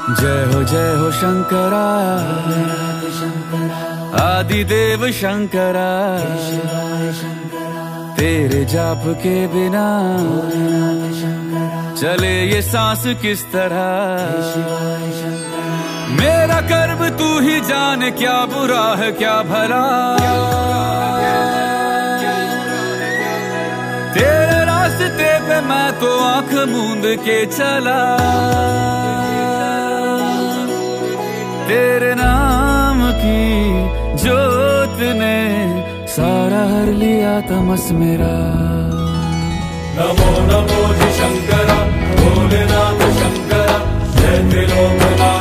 जय हो शंकरा, आदिदेव शंकरा, तेरे जाप के बिना चले ये सांस किस तरह। मेरा कर्म तू ही जाने, क्या बुरा है क्या भला, तेरे रास्ते पे मैं तो आंख मूंद के चला। तेरे नाम की जोत ने सारा हर लिया तमस मेरा। नमो नमो जी शंकरा, भोलेनाथ शंकरा, जय त्रिलोकनाथ।